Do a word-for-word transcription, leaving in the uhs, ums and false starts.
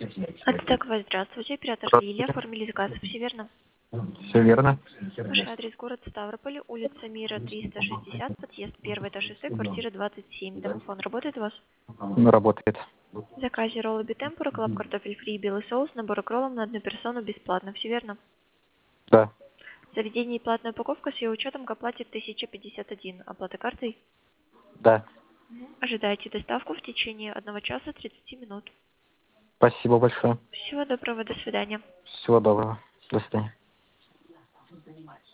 Ацтекова, здравствуйте. Оператор Лилия. Оформили заказ. Все верно? Все верно. Ваш адрес город Ставрополь, улица Мира, триста шестьдесят, подъезд первый этаж шоссе, квартира двадцать семь. Домофон работает у вас? Ну, работает. В заказе роллы битемпура, колб картофель фри, белый соус, набор к роллам на одну персону бесплатно. Все верно? Да. Заведение и платная упаковка с ее учетом к оплате тысяча пятьдесят один. Оплата картой? Да. Ожидайте доставку в течение одного часа тридцати минут. Спасибо большое. Всего доброго, до свидания. Всего доброго. До свидания.